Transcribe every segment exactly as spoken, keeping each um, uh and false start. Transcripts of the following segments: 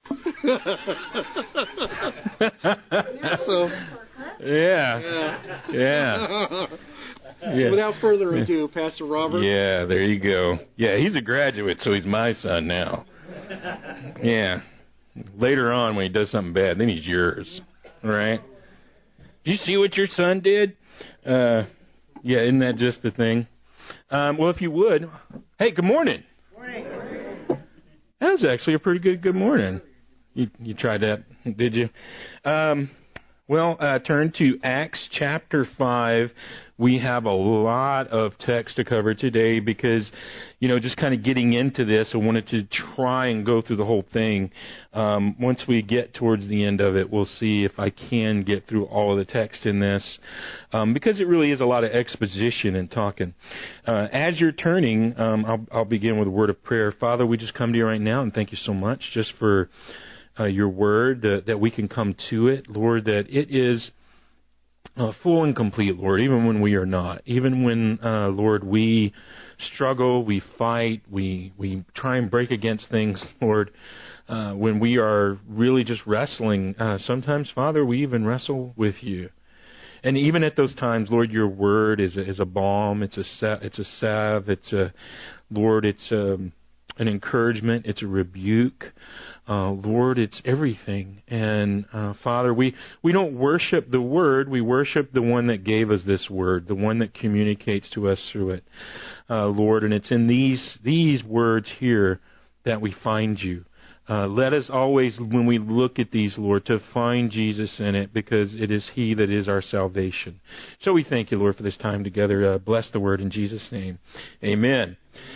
so, yeah. Yeah. Yeah. So Yeah. without further ado, Pastor Robert. Yeah, there you go. Yeah, he's a graduate, so he's my son now. Yeah. Later on, when he does something bad, then he's yours. Right? Do you see what your son did? Uh, yeah, isn't that just the thing? Um, well, if you would. Hey, good morning. Morning. That was actually a pretty good good morning. You, you tried that, did you? Um, well, uh, turn to Acts chapter five. We have a lot of text to cover today because, you know, just kind of getting into this, I wanted to try and go through the whole thing. Um, once we get towards the end of it, we'll see if I can get through all of the text in this, um, because it really is a lot of exposition and talking. Uh, as you're turning, um, I'll, I'll begin with a word of prayer. Father, we just come to you right now, and thank you so much just for uh, your word, uh, that we can come to it, Lord, that it is Uh, full and complete, Lord, even when we are not. Even when, uh, Lord, we struggle, we fight, we we try and break against things, Lord, uh, when we are really just wrestling. Uh, sometimes, Father, we even wrestle with you. And even at those times, Lord, your word is a, is a balm, it's a sa- it's a salve, it's a, Lord, it's a, an encouragement, it's a rebuke. Uh, Lord, it's everything. And uh, Father, we, we don't worship the Word, we worship the one that gave us this Word, the one that communicates to us through it, uh, Lord. And it's in these these words here that we find you. Uh, let us always, when we look at these, Lord, to find Jesus in it, because it is He that is our salvation. So we thank you, Lord, for this time together. Uh, bless the Word in Jesus' name. Amen.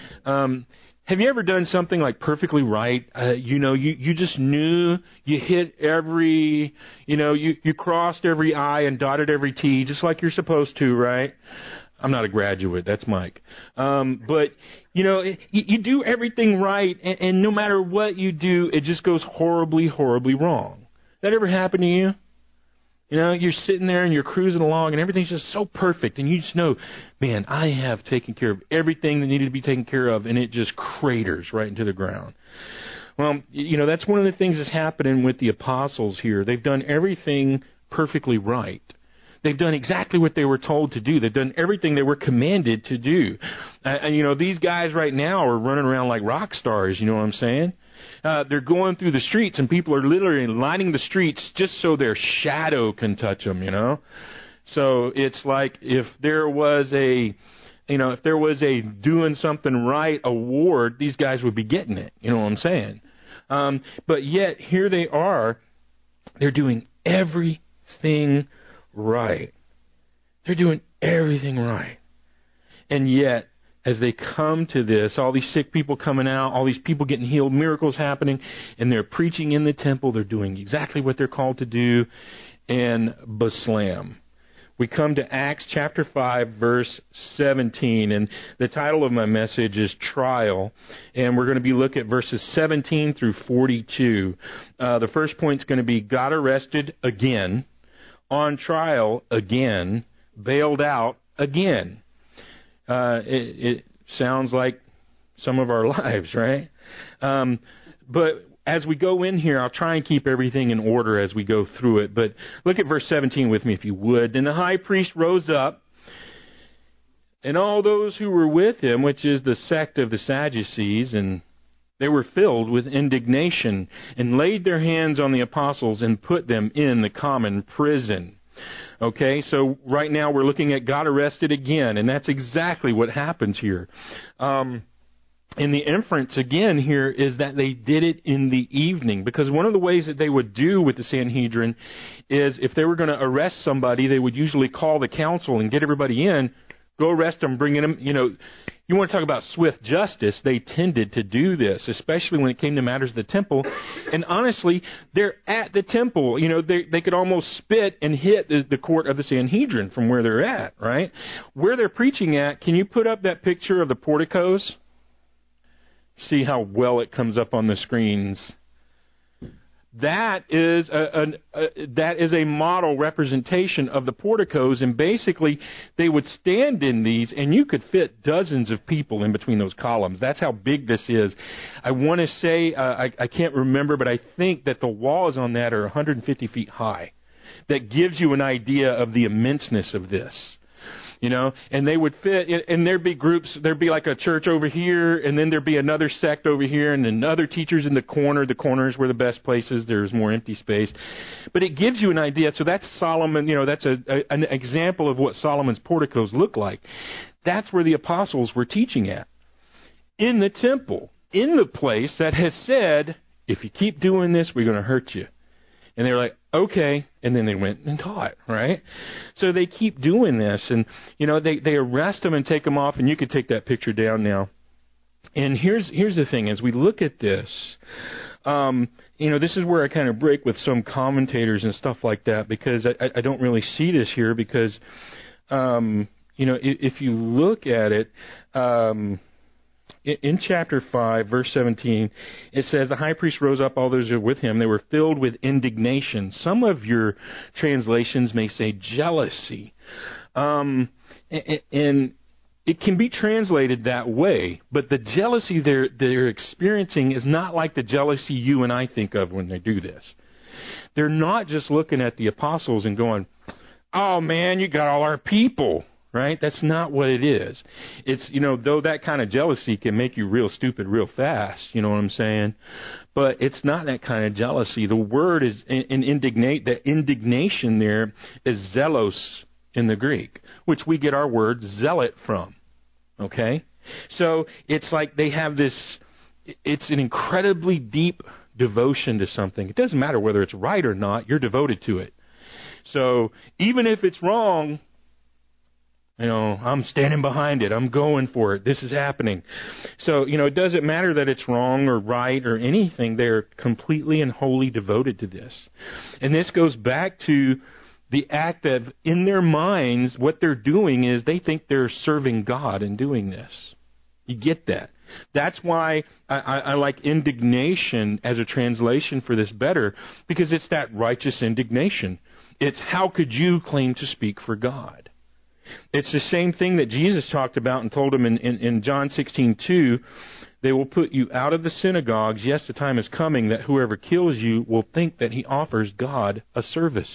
Um, Have you ever done something like perfectly right? Uh, you know, you, you just knew you hit every, you know, you, you crossed every I and dotted every T, just like you're supposed to, right? I'm not a graduate. That's Mike. Um, but, you know, you, you do everything right, and, and no matter what you do, it just goes horribly, horribly wrong. That ever happened to you? You know, you're sitting there and you're cruising along and everything's just so perfect, and you just know, man, I have taken care of everything that needed to be taken care of, and it just craters right into the ground. Well, you know, that's one of the things that's happening with the apostles here. They've done everything perfectly right. They've done exactly what they were told to do. They've done everything they were commanded to do. Uh, and, you know, these guys right now are running around like rock stars, you know what I'm saying? Uh, they're going through the streets, and people are literally lining the streets just so their shadow can touch them, you know? So it's like if there was a, you know, if there was a doing something right award, these guys would be getting it, you know what I'm saying? Um, but yet, here they are, they're doing everything right. They're doing everything right. And yet, as they come to this, all these sick people coming out, all these people getting healed, miracles happening, and they're preaching in the temple, they're doing exactly what they're called to do, and baslam. We come to Acts chapter five, verse seventeen, and the title of my message is Trial, and we're going to be looking at verses seventeen through forty-two. Uh, the first point is going to be got arrested again, on trial again, bailed out again. Uh, it, it sounds like some of our lives, right? Um, but as we go in here, I'll try and keep everything in order as we go through it. But look at verse seventeen with me, if you would. Then the high priest rose up, and all those who were with him, which is the sect of the Sadducees, and they were filled with indignation, and laid their hands on the apostles and put them in the common prison. Okay, so right now we're looking at got arrested again, and that's exactly what happens here. Um, and the inference again here is that they did it in the evening, because one of the ways that they would do with the Sanhedrin is if they were going to arrest somebody, they would usually call the council and get everybody in, go arrest them, bring them, you know. You want to talk about swift justice, they tended to do this, especially when it came to matters of the temple. And honestly, they're at the temple. You know, they they could almost spit and hit the, the court of the Sanhedrin from where they're at, right? Where they're preaching at, can you put up that picture of the porticos? See how well it comes up on the screens. that is a, a, a that is a model representation of the porticos, and basically they would stand in these, and you could fit dozens of people in between those columns. That's how big this is. I want to say, uh, I, I can't remember, but I think that the walls on that are one hundred fifty feet high. That gives you an idea of the immenseness of this. You know, and they would fit, and there'd be groups, there'd be like a church over here, and then there'd be another sect over here, and then other teachers in the corner. The corners were the best places. There's more empty space. But it gives you an idea. So that's Solomon, you know, that's a, a, an example of what Solomon's porticos look like. That's where the apostles were teaching at. In the temple, in the place that has said, if you keep doing this, we're going to hurt you. And they were like, okay. And then they went and taught, right? So they keep doing this. And, you know, they, they arrest them and take them off. And you could take that picture down now. And here's here's the thing. As we look at this, um, you know, this is where I kind of break with some commentators and stuff like that. Because I, I don't really see this here. Because, um, you know, if, if you look at it... Um, In chapter five, verse seventeen, it says, the high priest rose up, all those who were with him. They were filled with indignation. Some of your translations may say jealousy. Um, and, and it can be translated that way, but the jealousy they're, they're experiencing is not like the jealousy you and I think of when they do this. They're not just looking at the apostles and going, oh, man, you got all our people. Right? That's not what it is. It's, you know, though that kind of jealousy can make you real stupid real fast, you know what I'm saying? But it's not that kind of jealousy. The word is, in indignate, the indignation there is zelos in the Greek, which we get our word zealot from. Okay? So it's like they have this, it's an incredibly deep devotion to something. It doesn't matter whether it's right or not, you're devoted to it. So even if it's wrong, you know, I'm standing behind it. I'm going for it. This is happening. So, you know, it doesn't matter that it's wrong or right or anything. They're completely and wholly devoted to this. And this goes back to the act of, in their minds, what they're doing is they think they're serving God in doing this. You get that. That's why I, I, I like indignation as a translation for this better, because it's that righteous indignation. It's how could you claim to speak for God? It's the same thing that Jesus talked about and told them in, in, in John sixteen two. They will put you out of the synagogues. Yes, the time is coming that whoever kills you will think that he offers God a service.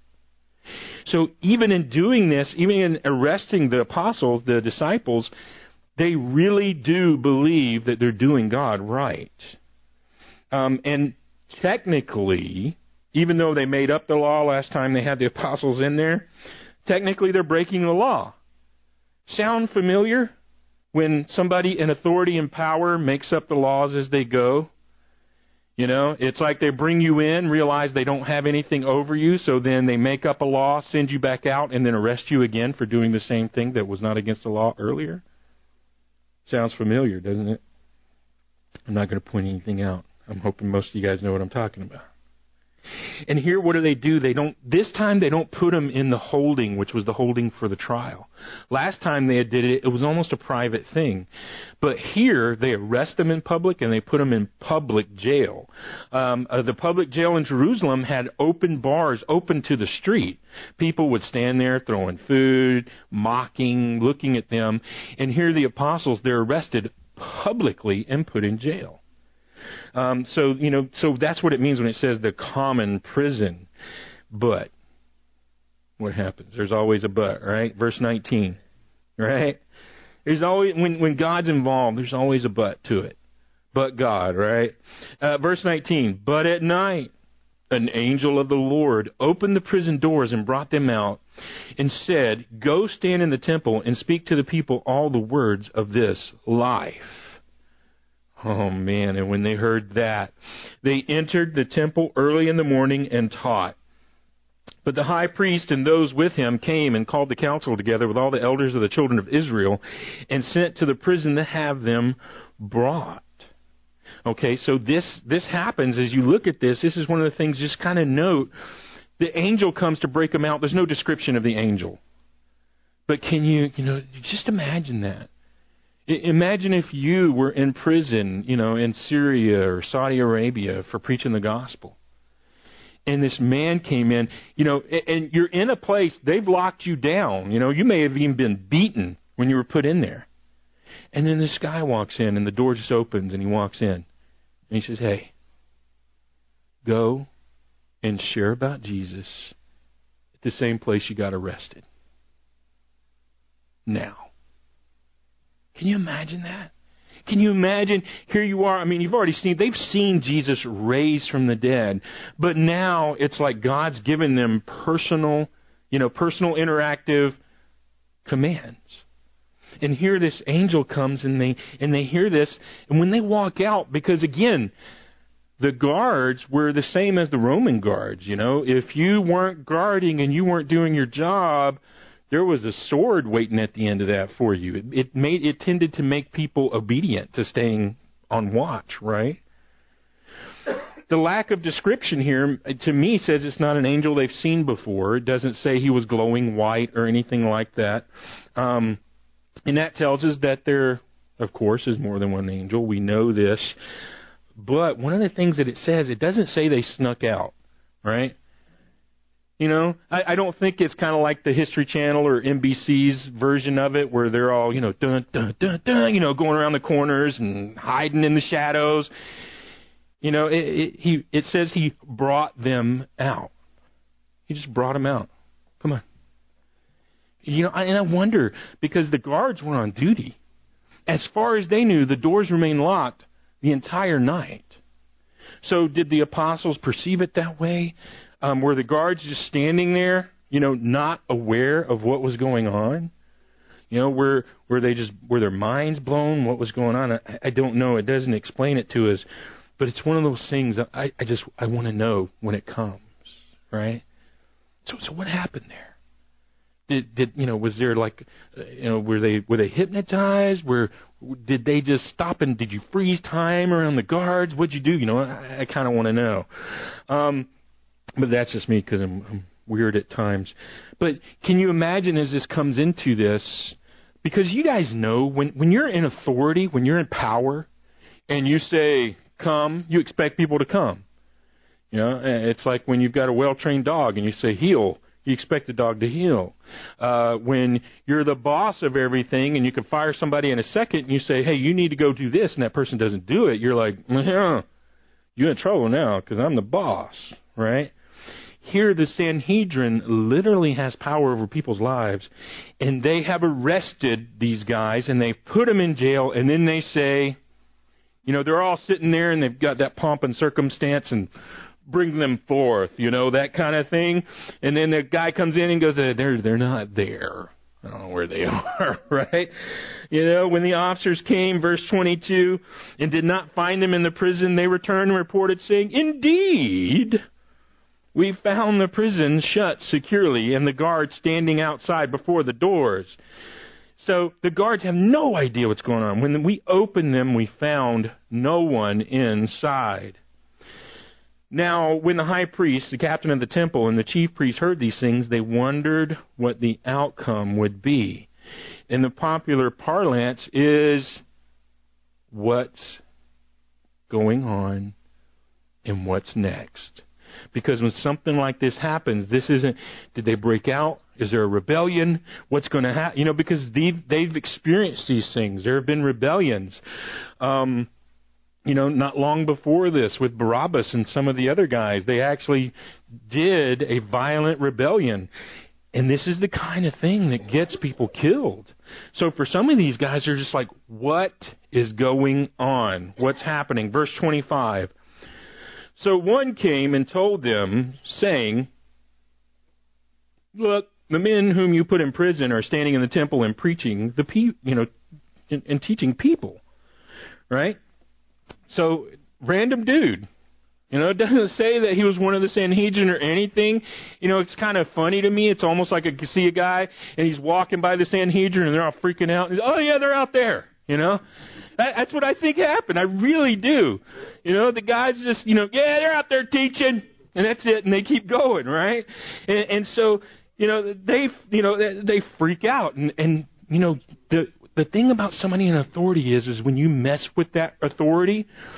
So even in doing this, even in arresting the apostles, the disciples, they really do believe that they're doing God right. Um, and technically, even though they made up the law last time they had the apostles in there, technically, they're breaking the law. Sound familiar? When somebody in authority and power makes up the laws as they go? You know, it's like they bring you in, realize they don't have anything over you, so then they make up a law, send you back out, and then arrest you again for doing the same thing that was not against the law earlier. Sounds familiar, doesn't it? I'm not going to point anything out. I'm hoping most of you guys know what I'm talking about. And here, what do they do? They don't. This time, they don't put them in the holding, which was the holding for the trial. Last time they did it, it was almost a private thing. But here, they arrest them in public and they put them in public jail. Um, uh, the public jail in Jerusalem had open bars, open to the street. People would stand there throwing food, mocking, looking at them. And here, the apostles, they're arrested publicly and put in jail. Um, so, you know, so that's what it means when it says the common prison. But what happens? There's always a but, right? Verse nineteen, right? There's always, when, when God's involved, there's always a but to it. But God, right? Uh, verse nineteen, but at night, an angel of the Lord opened the prison doors and brought them out and said, go stand in the temple and speak to the people all the words of this life. Oh, man, and when they heard that, they entered the temple early in the morning and taught. But the high priest and those with him came and called the council together with all the elders of the children of Israel and sent to the prison to have them brought. Okay, so this this happens as you look at this. This is one of the things, just kind of note, the angel comes to break them out. There's no description of the angel. But can you, you know, just imagine that. Imagine if you were in prison, you know, in Syria or Saudi Arabia for preaching the gospel. and this man came in, you know, and, and you're in a place, they've locked you down. You know, you may have even been beaten when you were put in there. And then this guy walks in, and the door just opens, and he walks in. And he says, hey, go and share about Jesus at the same place you got arrested. Now. Can you imagine that? Can you imagine, here you are, I mean, you've already seen, they've seen Jesus raised from the dead, but now it's like God's given them personal, you know, personal interactive commands. And here this angel comes and they and they hear this, and when they walk out, because again, the guards were the same as the Roman guards, you know, if you weren't guarding and you weren't doing your job, there was a sword waiting at the end of that for you. It, it made it tended to make people obedient to staying on watch, right? The lack of description here, to me, says it's not an angel they've seen before. It doesn't say he was glowing white or anything like that. Um, and that tells us that there, of course, is more than one angel. We know this. But one of the things that it says, it doesn't say they snuck out, right? You know, I, I don't think it's kind of like the History Channel or N B C's version of it where they're all, you know, dun, dun, dun, dun, you know, going around the corners and hiding in the shadows. You know, it, it, he, it says he brought them out. He just brought them out. Come on. You know, and I wonder, because the guards were on duty. As far as they knew, the doors remained locked the entire night. So did the apostles perceive it that way? Um, were the guards just standing there, you know, not aware of what was going on? You know, were were they just were their minds blown? What was going on? I, I don't know. It doesn't explain it to us, but it's one of those things that I, I just I want to know when it comes, right? So so what happened there? Did did you know? Was there like, uh, you know, were they were they hypnotized? Were did they just stop and did you freeze time around the guards? What'd you do? You know, I, I kind of want to know. Um, But that's just me because I'm, I'm weird at times. But can you imagine as this comes into this, because you guys know when, when you're in authority, when you're in power, and you say, come, you expect people to come. You know, it's like when you've got a well-trained dog and you say, heel, you expect the dog to heel. Uh, when you're the boss of everything and you can fire somebody in a second and you say, hey, you need to go do this, and that person doesn't do it, you're like, yeah, you're in trouble now because I'm the boss, right? Here, the Sanhedrin literally has power over people's lives, and they have arrested these guys, and they've put them in jail, and then they say, you know, they're all sitting there, and they've got that pomp and circumstance, and bring them forth, you know, that kind of thing. And then the guy comes in and goes, they're, they're not there. I don't know where they are, right? You know, when the officers came, verse twenty-two, and did not find them in the prison, they returned and reported, saying, indeed, we found the prison shut securely and the guards standing outside before the doors. So the guards have no idea what's going on. When we opened them, we found no one inside. Now, when the high priest, the captain of the temple, and the chief priests heard these things, they wondered what the outcome would be. In the popular parlance is what's going on and what's next. Because when something like this happens, this isn't, did they break out? Is there a rebellion? What's going to happen? You know, because they've, they've experienced these things. There have been rebellions. Um, you know, not long before this with Barabbas and some of the other guys, they actually did a violent rebellion. And this is the kind of thing that gets people killed. So for some of these guys, they're just like, what is going on? What's happening? Verse twenty-five. So one came and told them, saying, look, the men whom you put in prison are standing in the temple and preaching the pe- you know, and, and teaching people, right? So random dude, you know, it doesn't say that he was one of the Sanhedrin or anything. You know, it's kind of funny to me. It's almost like I can see a guy and he's walking by the Sanhedrin and they're all freaking out. And oh yeah, they're out there. You know, that, that's what I think happened. I really do. You know, the guys just, you know, yeah, they're out there teaching, and that's it, and they keep going, right? And, and so, you know, they, you know, they, they freak out, and, and you know, the the thing about somebody in authority is, is when you mess with that authority,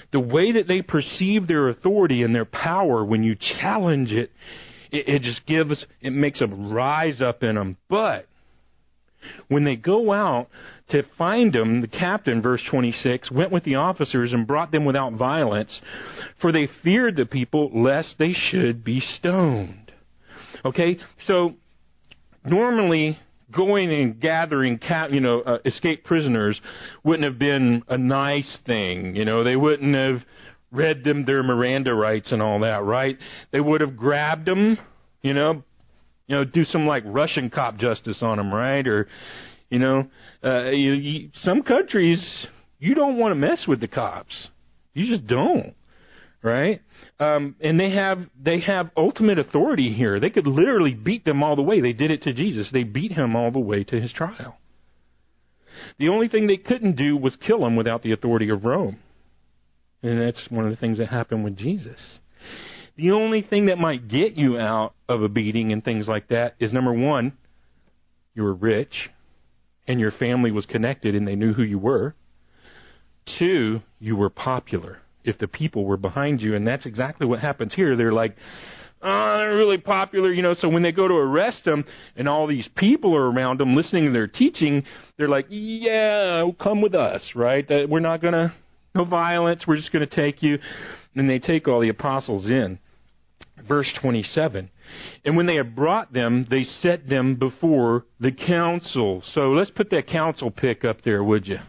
the way that they perceive their authority and their power, when you challenge it, it, it just gives, it makes a rise up in them. But when they go out to find them, the captain, verse twenty-six, went with the officers and brought them without violence, for they feared the people lest they should be stoned. Okay, so normally going and gathering, cap, you know, uh, escaped prisoners wouldn't have been a nice thing. You know, they wouldn't have read them their Miranda rights and all that, right? They would have grabbed them, you know, you know, do some like Russian cop justice on them, right? Or, you know, uh, you, you, some countries you don't want to mess with the cops. You just don't. Right? Um, and they have they have ultimate authority here. They could literally beat them all the way. They did it to Jesus. They beat him all the way to his trial. The only thing they couldn't do was kill him without the authority of Rome. And that's one of the things that happened with Jesus. The only thing that might get you out of a beating and things like that is, number one, you were rich and your family was connected and they knew who you were. Two, you were popular. If the people were behind you, and that's exactly what happens here. They're like, oh, they're really popular, you know, so when they go to arrest them and all these people are around them listening to their teaching, they're like, yeah, come with us, right? That we're not going to, no violence, we're just going to take you. And they take all the apostles in. Verse twenty-seven, and when they had brought them, they set them before the council. So let's put that council pick up there, would you?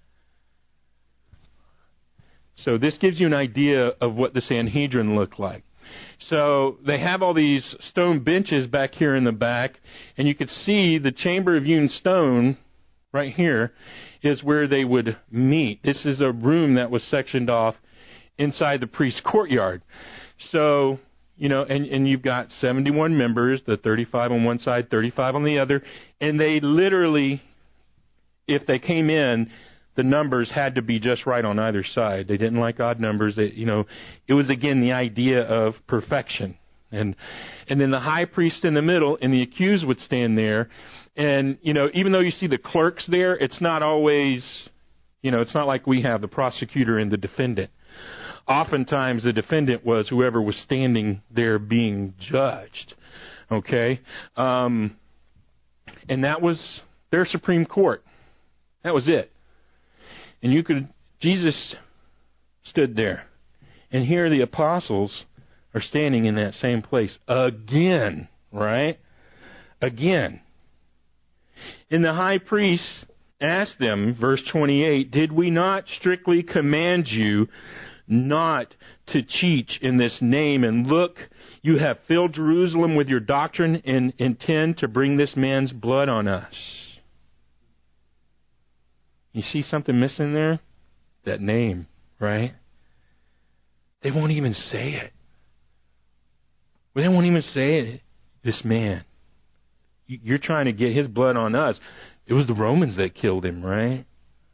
So this gives you an idea of what the Sanhedrin looked like. So they have all these stone benches back here in the back, and you could see the chamber of hewn stone right here is where they would meet. This is a room that was sectioned off inside the priest's courtyard. So, you know, and, and you've got seventy-one members, the thirty-five on one side, thirty-five on the other, and they literally, if they came in, the numbers had to be just right on either side. They didn't like odd numbers. They, you know, it was, again, the idea of perfection. And and then the high priest in the middle, and the accused would stand there. And, you know, even though you see the clerks there, it's not always, you know, it's not like we have the prosecutor and the defendant. Oftentimes the defendant was whoever was standing there being judged. Okay? Um, and that was their Supreme Court. That was it. And you could, Jesus stood there. And here the apostles are standing in that same place again, right? Again. And the high priest asked them, verse twenty-eight, did we not strictly command you not to teach in this name? And look, you have filled Jerusalem with your doctrine and intend to bring this man's blood on us. You see something missing there? That name, right? They won't even say it. They won't even say it. This man. You're trying to get his blood on us. It was the Romans that killed him, right?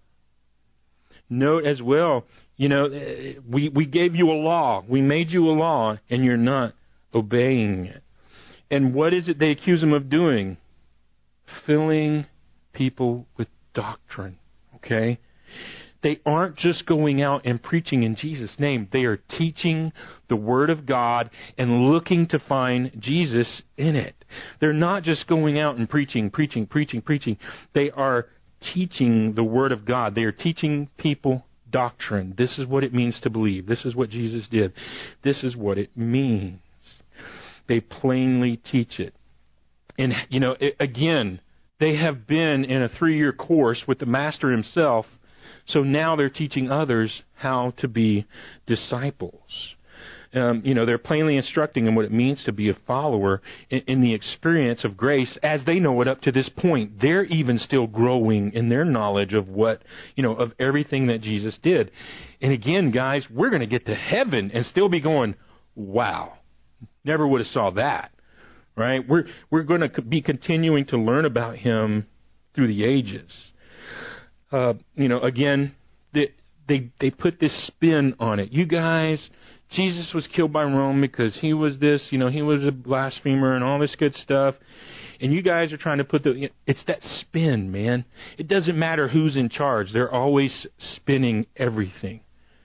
Note as well, you know, we, we gave you a law. We made you a law, and you're not obeying it. And what is it they accuse him of doing? Filling people with doctrine. Okay? They aren't just going out and preaching in Jesus' name. They are teaching the Word of God and looking to find Jesus in it. They're not just going out and preaching, preaching, preaching, preaching. They are teaching the Word of God. They are teaching people doctrine. This is what it means to believe. This is what Jesus did. This is what it means. They plainly teach it. And, you know, it, again, they have been in a three-year course with the Master himself, so now they're teaching others how to be disciples. Um, you know, they're plainly instructing them what it means to be a follower in, in the experience of grace as they know it up to this point. They're even still growing in their knowledge of what, you know, of everything that Jesus did. And again, guys, we're going to get to heaven and still be going, wow, never would have saw that. Right? We're we're going to be continuing to learn about him through the ages. Uh, you know, again, they, they they put this spin on it. You guys, Jesus was killed by Rome because he was this, you know, he was a blasphemer and all this good stuff. And you guys are trying to put the, it's that spin, man. It doesn't matter who's in charge. They're always spinning everything.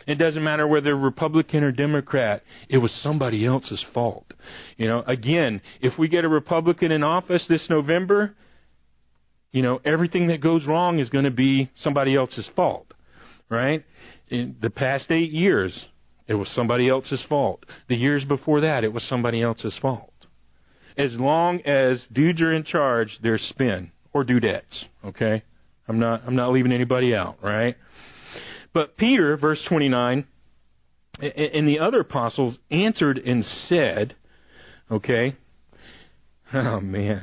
It doesn't matter whether Republican or Democrat. It was somebody else's fault. You know, again, if we get a Republican in office this November, you know, everything that goes wrong is going to be somebody else's fault, right? In the past eight years, it was somebody else's fault. The years before that, it was somebody else's fault. As long as dudes are in charge, there's spin or dudettes, okay? I'm not I'm not leaving anybody out, right? But Peter, verse twenty-nine, and the other apostles answered and said, okay, oh man,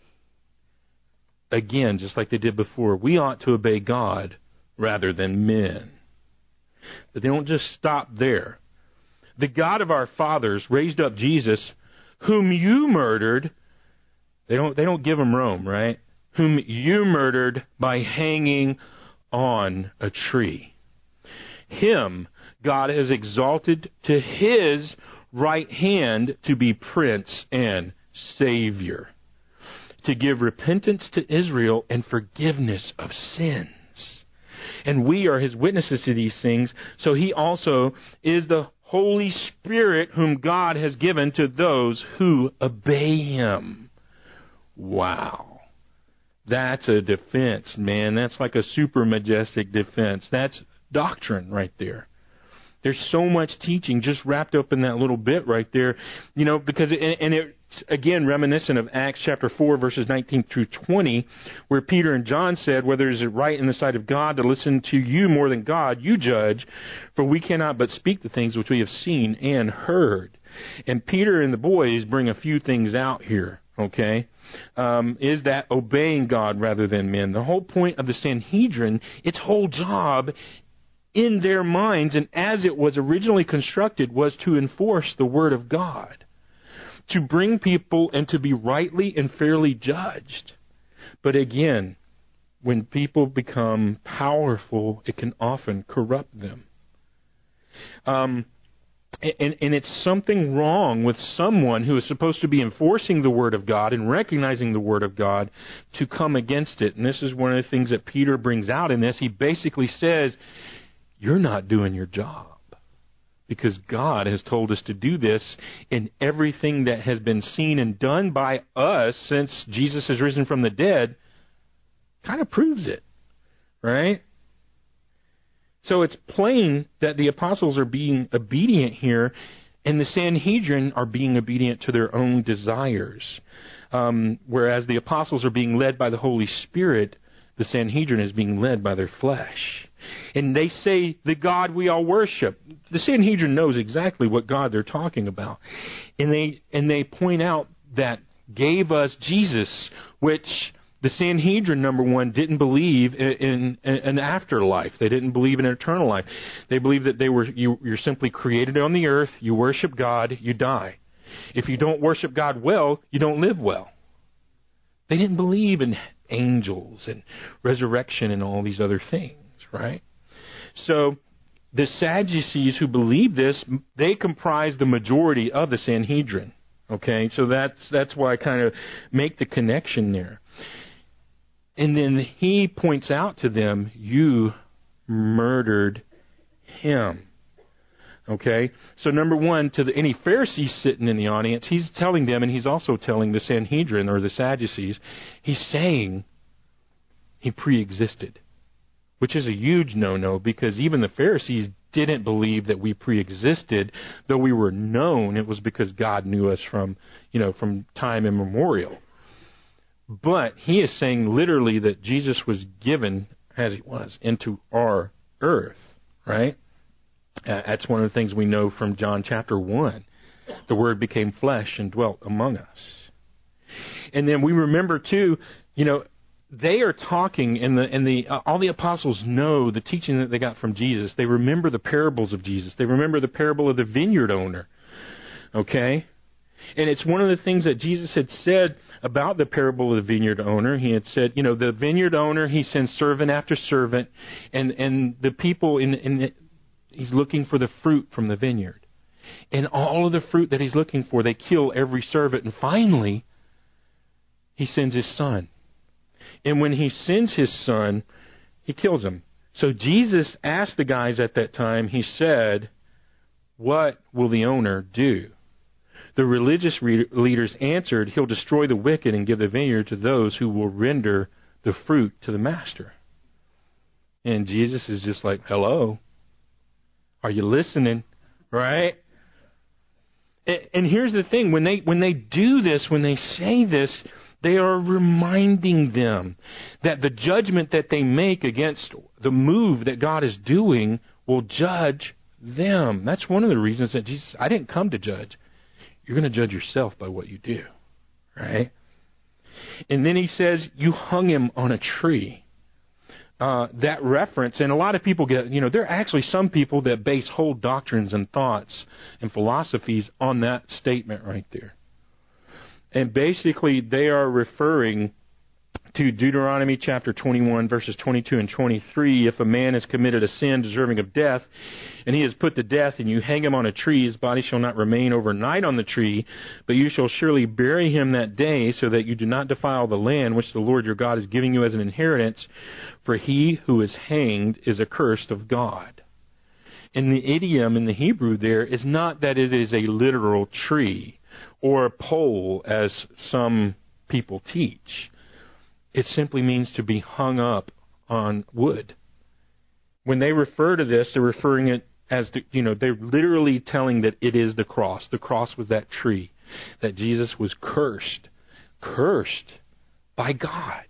again, just like they did before, we ought to obey God rather than men. But they don't just stop there. The God of our fathers raised up Jesus, whom you murdered. They don't they don't give him Rome, right? Whom you murdered by hanging on a tree. Him God has exalted to his right hand to be Prince and Savior, to give repentance to Israel and forgiveness of sins. And we are his witnesses to these things, so he also is the Holy Spirit whom God has given to those who obey him. Wow. That's a defense, man. That's like a super majestic defense. That's doctrine right there. There's so much teaching just wrapped up in that little bit right there, you know, because, it, and it's, again, reminiscent of Acts chapter four, verses nineteen through twenty, where Peter and John said, whether is it right in the sight of God to listen to you more than God, you judge, for we cannot but speak the things which we have seen and heard. And Peter and the boys bring a few things out here, okay? Um, is that obeying God rather than men. The whole point of the Sanhedrin, its whole job in their minds, and as it was originally constructed, was to enforce the Word of God, to bring people and to be rightly and fairly judged. But again, when people become powerful, it can often corrupt them. Um, and, and it's something wrong with someone who is supposed to be enforcing the Word of God and recognizing the Word of God to come against it. And this is one of the things that Peter brings out in this. He basically says, you're not doing your job, because God has told us to do this, and everything that has been seen and done by us since Jesus has risen from the dead kind of proves it, right? So it's plain that the apostles are being obedient here, and the Sanhedrin are being obedient to their own desires. Um, whereas the apostles are being led by the Holy Spirit, the Sanhedrin is being led by their flesh. And they say, the God we all worship. The Sanhedrin knows exactly what God they're talking about. And they and they point out that gave us Jesus, which the Sanhedrin, number one, didn't believe in, in an afterlife. They didn't believe in an eternal life. They believed that they were you, you're simply created on the earth, you worship God, you die. If you don't worship God well, you don't live well. They didn't believe in angels and resurrection and all these other things. Right? So the Sadducees who believe this, they comprise the majority of the Sanhedrin. Okay? So that's that's why I kind of make the connection there. And then he points out to them, you murdered him. Okay? So number one, to the, any Pharisees sitting in the audience, he's telling them, and he's also telling the Sanhedrin or the Sadducees, he's saying he pre-existed. Which is a huge no-no, because even the Pharisees didn't believe that we pre-existed, though we were known. It was because God knew us from, you know, from time immemorial. But he is saying literally that Jesus was given, as he was, into our earth, right? Uh, that's one of the things we know from John chapter one. The Word became flesh and dwelt among us. And then we remember, too, you know, they are talking, and the and the uh, all the apostles know the teaching that they got from Jesus. They remember the parables of Jesus. They remember the parable of the vineyard owner. Okay? And it's one of the things that Jesus had said about the parable of the vineyard owner. He had said, you know, the vineyard owner, he sends servant after servant, and, and the people, in, in he's looking for the fruit from the vineyard. And all of the fruit that he's looking for, they kill every servant. And finally, he sends his son. And when he sends his son, he kills him. So Jesus asked the guys at that time, he said, what will the owner do? The religious re- leaders answered, he'll destroy the wicked and give the vineyard to those who will render the fruit to the master. And Jesus is just like, hello, are you listening? Right? And, and here's the thing, when they when they do this, when they say this, they are reminding them that the judgment that they make against the move that God is doing will judge them. That's one of the reasons that Jesus, I didn't come to judge. You're going to judge yourself by what you do, right? And then he says, you hung him on a tree. Uh, that reference, and a lot of people get, you know, there are actually some people that base whole doctrines and thoughts and philosophies on that statement right there. And basically, they are referring to Deuteronomy chapter twenty-one, verses twenty-two and twenty-three. If a man has committed a sin deserving of death, and he is put to death, and you hang him on a tree, his body shall not remain overnight on the tree, but you shall surely bury him that day, so that you do not defile the land which the Lord your God is giving you as an inheritance. For he who is hanged is accursed of God. And the idiom in the Hebrew there is not that it is a literal tree or a pole, as some people teach. It simply means to be hung up on wood. When they refer to this, they're referring it as, the, you know, they're literally telling that it is the cross. The cross was that tree, that Jesus was cursed, cursed by God.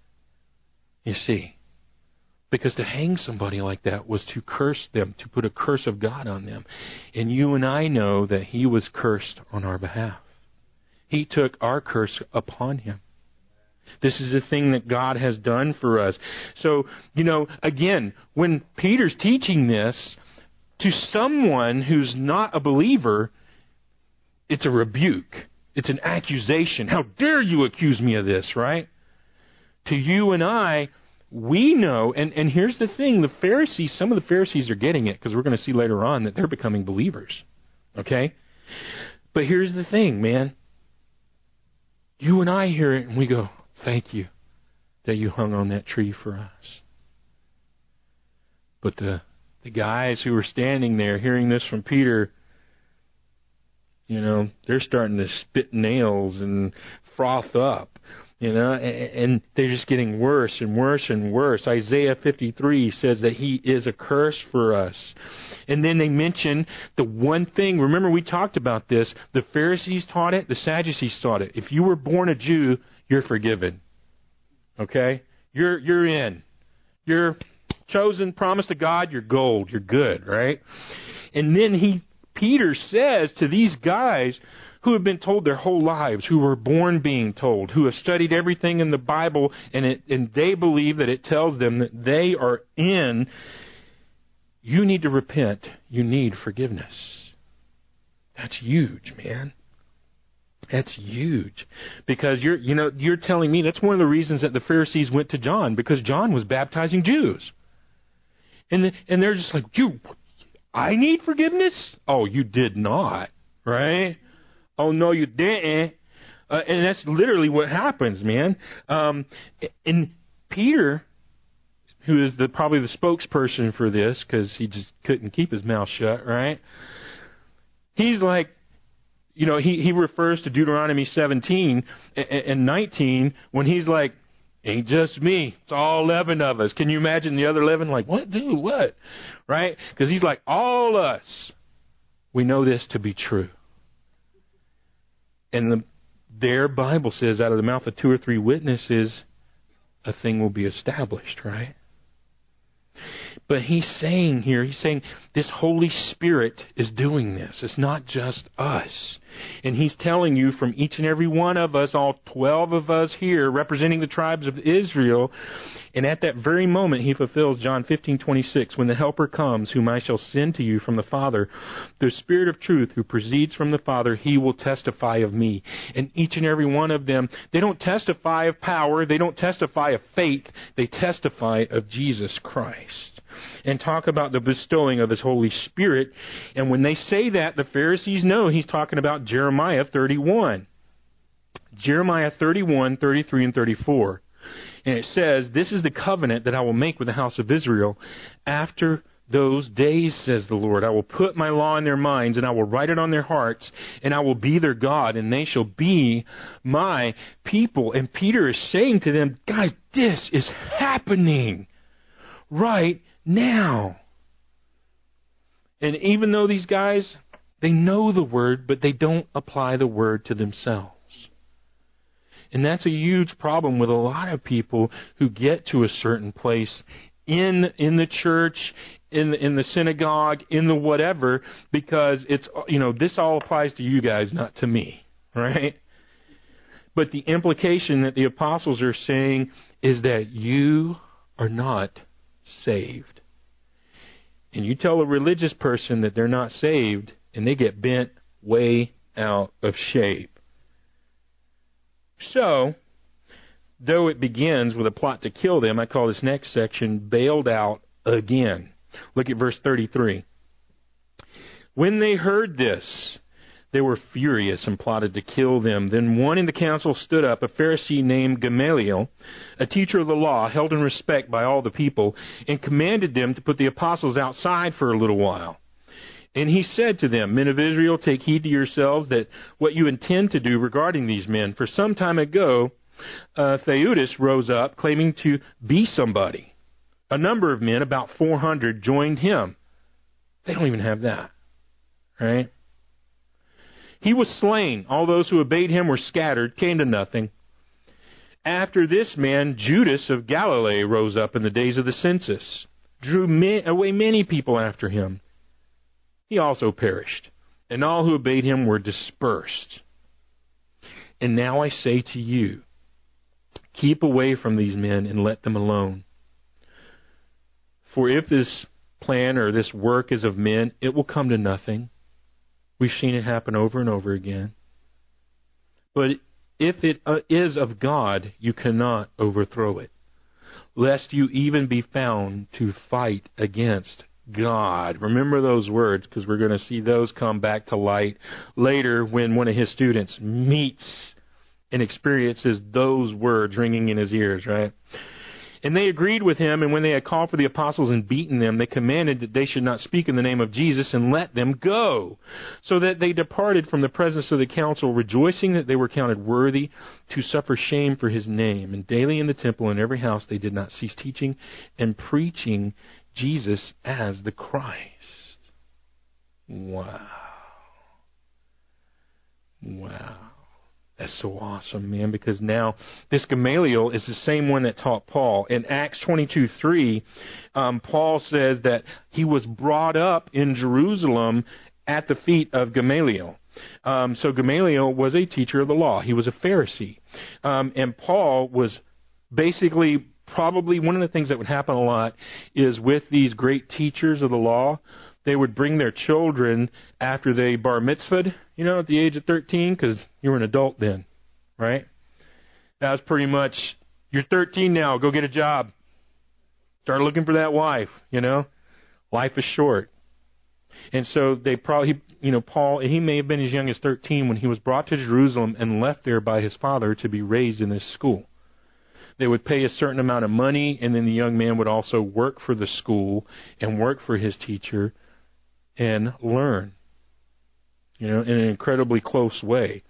You see, because to hang somebody like that was to curse them, to put a curse of God on them. And you and I know that he was cursed on our behalf. He took our curse upon him. This is the thing that God has done for us. So, you know, again, when Peter's teaching this to someone who's not a believer, it's a rebuke. It's an accusation. How dare you accuse me of this, right? To you and I, we know, and, and here's the thing, the Pharisees, some of the Pharisees are getting it, because we're going to see later on that they're becoming believers. Okay? But here's the thing, man. You and I hear it and we go, thank you that you hung on that tree for us. But the the guys who were standing there hearing this from Peter, you know, they're starting to spit nails and froth up, you know, and, and they're just getting worse and worse and worse. Isaiah fifty-three says that he is a curse for us. And then they mention the one thing, remember we talked about this, the Pharisees taught it, the Sadducees taught it. If you were born a Jew, you're forgiven. Okay? You're you're in. You're chosen, promised to God, you're gold, you're good, right? And then he Peter says to these guys who have been told their whole lives, who were born being told, who have studied everything in the Bible, and it, and they believe that it tells them that they are in, you need to repent, you need forgiveness. That's huge, man. That's huge. Because you're, you know, you're telling me that's one of the reasons that the Pharisees went to John, because John was baptizing Jews. And the, and they're just like, you, I need forgiveness? Oh, you did not, right? Oh, no, you didn't. Uh, and that's literally what happens, man. Um, and Peter, who is the probably the spokesperson for this, because he just couldn't keep his mouth shut, right? He's like, you know, he, he refers to Deuteronomy seventeen and nineteen when he's like, ain't just me. It's all eleven of us. Can you imagine the other eleven like, what, dude, what? Right? Because he's like, all us, we know this to be true. And the, their Bible says out of the mouth of two or three witnesses, a thing will be established, right? But he's saying here, he's saying this Holy Spirit is doing this. It's not just us. And he's telling you from each and every one of us, all twelve of us here, representing the tribes of Israel, and at that very moment he fulfills John fifteen twenty-six, when the Helper comes, whom I shall send to you from the Father, the Spirit of truth who proceeds from the Father, he will testify of me. And each and every one of them, they don't testify of power, they don't testify of faith, they testify of Jesus Christ. And talk about the bestowing of His Holy Spirit. And when they say that, the Pharisees know he's talking about Jeremiah thirty-one. Jeremiah thirty-one, thirty-three, and thirty-four. And it says, this is the covenant that I will make with the house of Israel after those days, says the Lord. I will put my law in their minds, and I will write it on their hearts, and I will be their God, and they shall be my people. And Peter is saying to them, guys, this is happening right now. And even though these guys, they know the word, but they don't apply the word to themselves. And that's a huge problem with a lot of people who get to a certain place in in the church, in the, in the synagogue, in the whatever, because it's, you know, this all applies to you guys, not to me, right? But the implication that the apostles are saying is that you are not saved. And you tell a religious person that they're not saved, and they get bent way out of shape. So, though it begins with a plot to kill them, I call this next section, bailed out again. Look at verse thirty-three. When they heard this, they were furious and plotted to kill them. Then one in the council stood up, a Pharisee named Gamaliel, a teacher of the law, held in respect by all the people, and commanded them to put the apostles outside for a little while. And he said to them, Men of Israel, take heed to yourselves that what you intend to do regarding these men. For some time ago, uh, Theudas rose up, claiming to be somebody. A number of men, about four hundred, joined him. They don't even have that, right? He was slain. All those who obeyed him were scattered, came to nothing. After this man, Judas of Galilee rose up in the days of the census, drew ma- away many people after him. He also perished, and all who obeyed him were dispersed. And now I say to you, keep away from these men and let them alone. For if this plan or this work is of men, it will come to nothing. We've seen it happen over and over again. But if it uh, is of God, you cannot overthrow it, lest you even be found to fight against God. Remember those words, because we're going to see those come back to light later when one of his students meets and experiences those words ringing in his ears, right? And they agreed with him, and when they had called for the apostles and beaten them, they commanded that they should not speak in the name of Jesus and let them go. So that they departed from the presence of the council, rejoicing that they were counted worthy to suffer shame for his name. And daily in the temple and every house they did not cease teaching and preaching Jesus as the Christ. Wow. Wow. That's so awesome, man, because now this Gamaliel is the same one that taught Paul. In Acts twenty-two three, um, Paul says that he was brought up in Jerusalem at the feet of Gamaliel. Um, so Gamaliel was a teacher of the law. He was a Pharisee. Um, and Paul was basically probably one of the things that would happen a lot is with these great teachers of the law, they would bring their children after they bar mitzvahed, you know, at the age of thirteen, because you were an adult then, right? That was pretty much, you're thirteen now, go get a job. Start looking for that wife, you know. Life is short. And so they probably, you know, Paul, he may have been as young as thirteen when he was brought to Jerusalem and left there by his father to be raised in this school. They would pay a certain amount of money, and then the young man would also work for the school and work for his teacher and learn, you know, in an incredibly close way.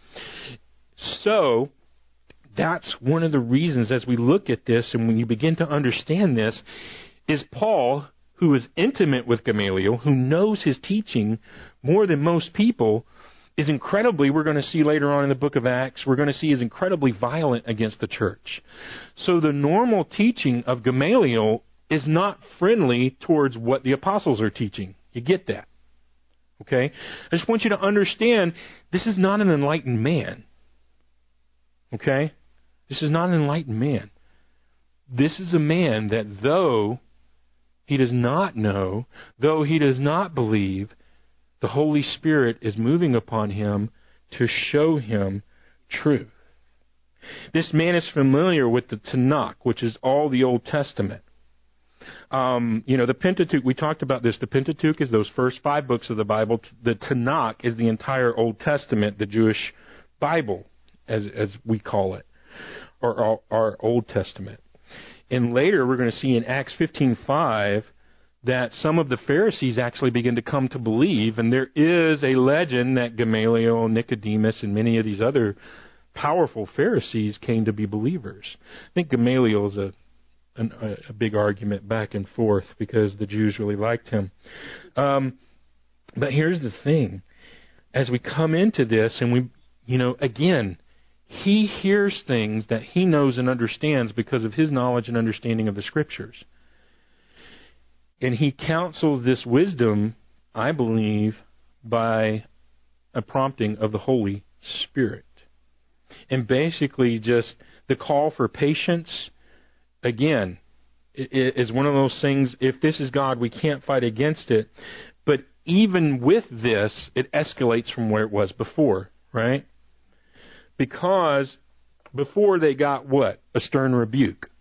So that's one of the reasons as we look at this and when you begin to understand this is Paul, who is intimate with Gamaliel, who knows his teaching more than most people, is incredibly, we're going to see later on in the book of Acts, we're going to see is incredibly violent against the church. So the normal teaching of Gamaliel is not friendly towards what the apostles are teaching. You get that? Okay? I just want you to understand, this is not an enlightened man. Okay? This is not an enlightened man. This is a man that though he does not know, though he does not believe, the Holy Spirit is moving upon him to show him truth. This man is familiar with the Tanakh, which is all the Old Testament. Um, you know, the Pentateuch, we talked about this. The Pentateuch is those first five books of the Bible. The Tanakh is the entire Old Testament, the Jewish Bible, as as we call it. our, our, our Old Testament. And later we're going to see in Acts fifteen five that some of the Pharisees actually begin to come to believe, and there is a legend that Gamaliel, Nicodemus, and many of these other powerful Pharisees came to be believers. I think Gamaliel is a, an, a big argument back and forth because the Jews really liked him. Um, but here's the thing. As we come into this, and we, you know, again, he hears things that he knows and understands because of his knowledge and understanding of the Scriptures. And he counsels this wisdom, I believe, by a prompting of the Holy Spirit. And basically just the call for patience, again, is one of those things, if this is God, we can't fight against it. But even with this, it escalates from where it was before, right? Because before they got what? A stern rebuke.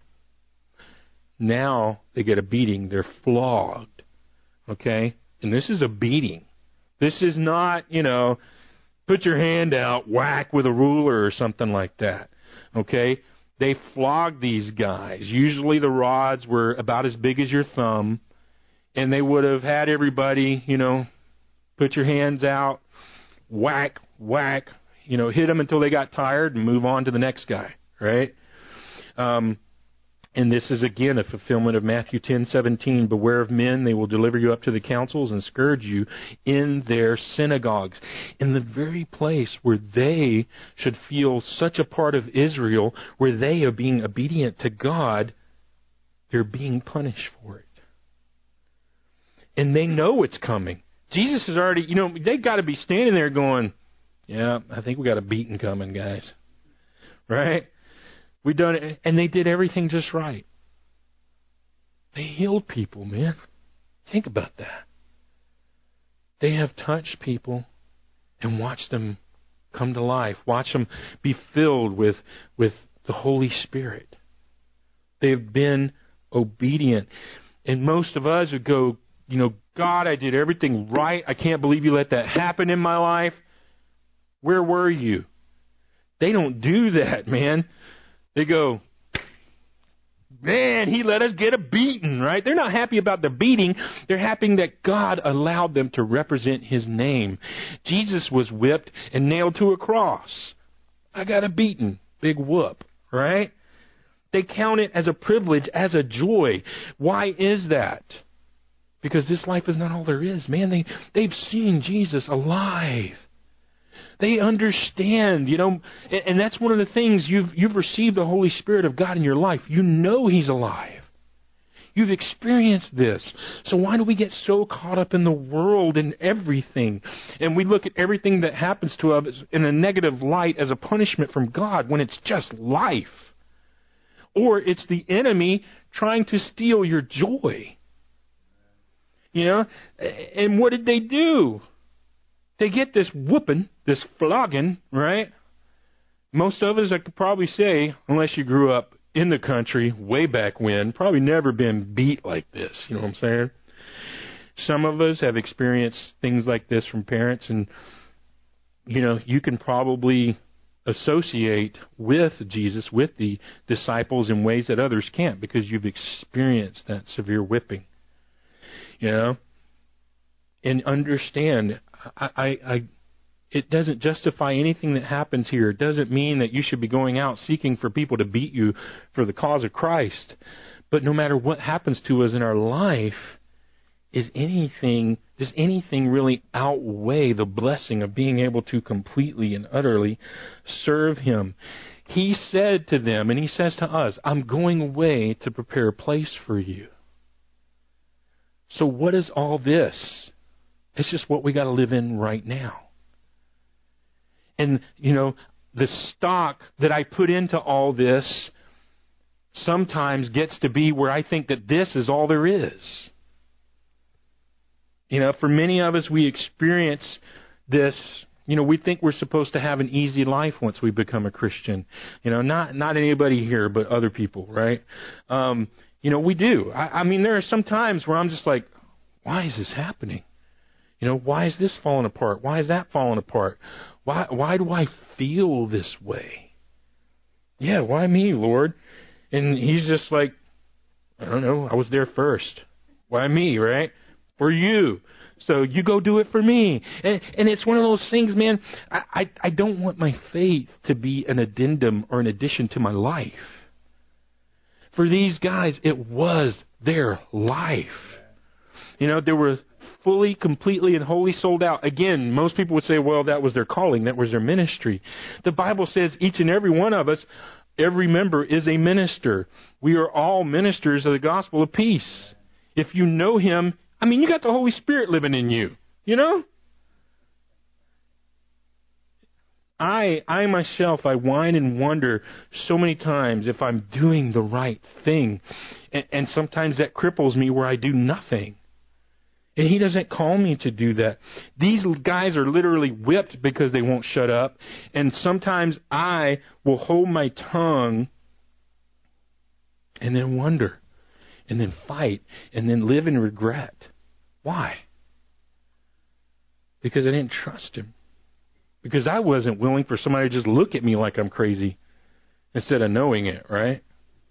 Now they get a beating. They're flogged. Okay? And this is a beating. This is not, you know, put your hand out, whack with a ruler or something like that. Okay? They flogged these guys. Usually the rods were about as big as your thumb, and they would have had everybody, you know, put your hands out, whack, whack, you know, hit them until they got tired and move on to the next guy, right? Um, and this is, again, a fulfillment of Matthew ten seventeen. Beware of men, they will deliver you up to the councils and scourge you in their synagogues. In the very place where they should feel such a part of Israel, where they are being obedient to God, they're being punished for it. And they know it's coming. Jesus is already, you know, they got to be standing there going, yeah, I think we got a beating coming, guys. Right? We done it, and they did everything just right. They healed people, man. Think about that. They have touched people and watched them come to life. Watch them be filled with, with the Holy Spirit. They've been obedient. And most of us would go, you know, God, I did everything right. I can't believe you let that happen in my life. Where were you? They don't do that, man. They go, man, he let us get a beating, right? They're not happy about the beating. They're happy that God allowed them to represent his name. Jesus was whipped and nailed to a cross. I got a beating. Big whoop, right? They count it as a privilege, as a joy. Why is that? Because this life is not all there is, man. They, they've seen Jesus alive. They understand, you know, and, and that's one of the things, you've, you've received the Holy Spirit of God in your life. You know he's alive. You've experienced this. So why do we get so caught up in the world and everything? And we look at everything that happens to us in a negative light as a punishment from God when it's just life. Or it's the enemy trying to steal your joy. You know, and what did they do? They get this whooping, this flogging, right? Most of us, I could probably say, unless you grew up in the country way back when, probably never been beat like this. You know what I'm saying? Some of us have experienced things like this from parents, and, you know, you can probably associate with Jesus, with the disciples in ways that others can't because you've experienced that severe whipping. You know? And understand, I, I, I, it doesn't justify anything that happens here. It doesn't mean that you should be going out seeking for people to beat you for the cause of Christ. But no matter what happens to us in our life, is anything, does anything really outweigh the blessing of being able to completely and utterly serve Him? He said to them, and He says to us, I'm going away to prepare a place for you. So what is all this? It's just what we got to live in right now. And, you know, the stock that I put into all this sometimes gets to be where I think that this is all there is. You know, for many of us, we experience this, you know, we think we're supposed to have an easy life once we become a Christian. You know, not not anybody here, but other people, right? Um, you know, we do. I, I mean, there are some times where I'm just like, why is this happening? You know, why is this falling apart? Why is that falling apart? Why why do I feel this way? Yeah, why me, Lord? And he's just like, I don't know, I was there first. Why me, right? For you. So you go do it for me. And, and it's one of those things, man, I, I, I don't want my faith to be an addendum or an addition to my life. For these guys, it was their life. You know, they were fully, completely, and wholly sold out. Again, most people would say, well, that was their calling. That was their ministry. The Bible says each and every one of us, every member is a minister. We are all ministers of the gospel of peace. If you know Him, I mean, you got the Holy Spirit living in you, you know? I, I myself, I whine and wonder so many times if I'm doing the right thing. And, and sometimes that cripples me where I do nothing. And He doesn't call me to do that. These guys are literally whipped because they won't shut up. And sometimes I will hold my tongue and then wonder and then fight and then live in regret. Why? Because I didn't trust Him. Because I wasn't willing for somebody to just look at me like I'm crazy instead of knowing it, right?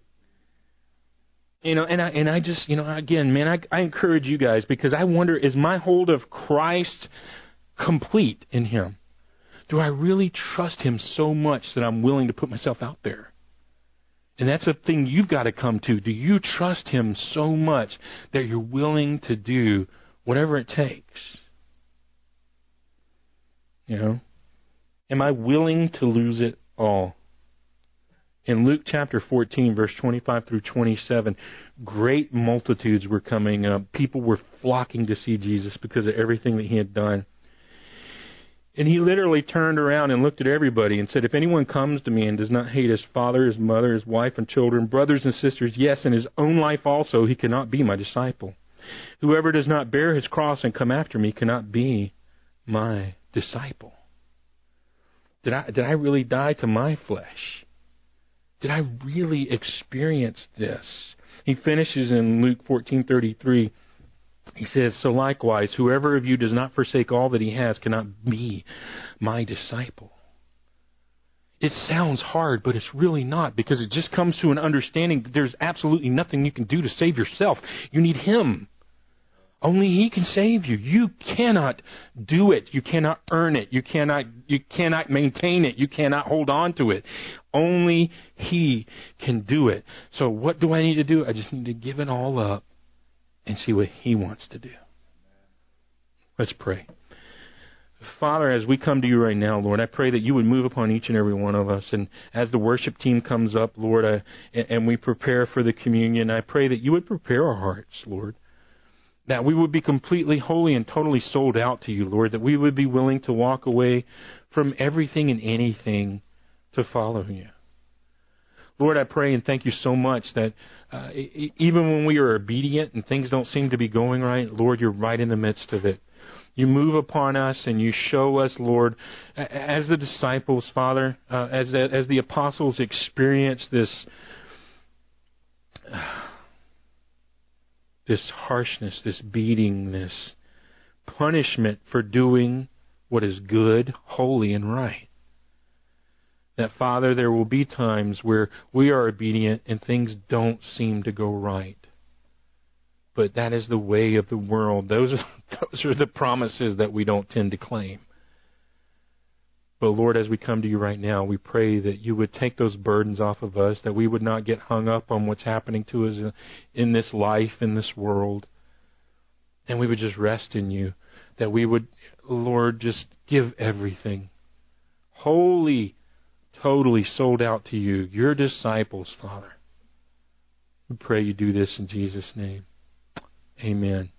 You know, and I and I just, you know, again, man, I, I encourage you guys because I wonder, is my hold of Christ complete in Him? Do I really trust Him so much that I'm willing to put myself out there? And that's a thing you've got to come to. Do you trust Him so much that you're willing to do whatever it takes? You know? Am I willing to lose it all? In Luke chapter fourteen, verse twenty-five through twenty-seven, great multitudes were coming up. People were flocking to see Jesus because of everything that He had done. And He literally turned around and looked at everybody and said, if anyone comes to me and does not hate his father, his mother, his wife and children, brothers and sisters, yes, and his own life also, he cannot be my disciple. Whoever does not bear his cross and come after me cannot be my disciple. Did I, did I really die to my flesh? Did I really experience this? He finishes in Luke fourteen thirty-three. He says, so likewise, whoever of you does not forsake all that he has cannot be my disciple. It sounds hard, but it's really not, because it just comes to an understanding that there's absolutely nothing you can do to save yourself. You need Him. Only He can save you. You cannot do it. You cannot earn it. You cannot, you cannot maintain it. You cannot hold on to it. Only He can do it. So what do I need to do? I just need to give it all up and see what He wants to do. Let's pray. Father, as we come to You right now, Lord, I pray that You would move upon each and every one of us. And as the worship team comes up, Lord, I, and we prepare for the communion, I pray that You would prepare our hearts, Lord. That we would be completely, wholly, and totally sold out to You, Lord. That we would be willing to walk away from everything and anything to follow You. Lord, I pray and thank You so much that uh, even when we are obedient and things don't seem to be going right, Lord, You're right in the midst of it. You move upon us and You show us, Lord, as the disciples, Father, uh, as, the, as the apostles experience this... Uh, this harshness, this beating, this punishment for doing what is good, holy, and right. That, Father, there will be times where we are obedient and things don't seem to go right. But that is the way of the world. Those are, those are the promises that we don't tend to claim. But, Lord, as we come to You right now, we pray that You would take those burdens off of us, that we would not get hung up on what's happening to us in this life, in this world, and we would just rest in You, that we would, Lord, just give everything, wholly, totally sold out to You, Your disciples, Father. We pray You do this in Jesus' name. Amen.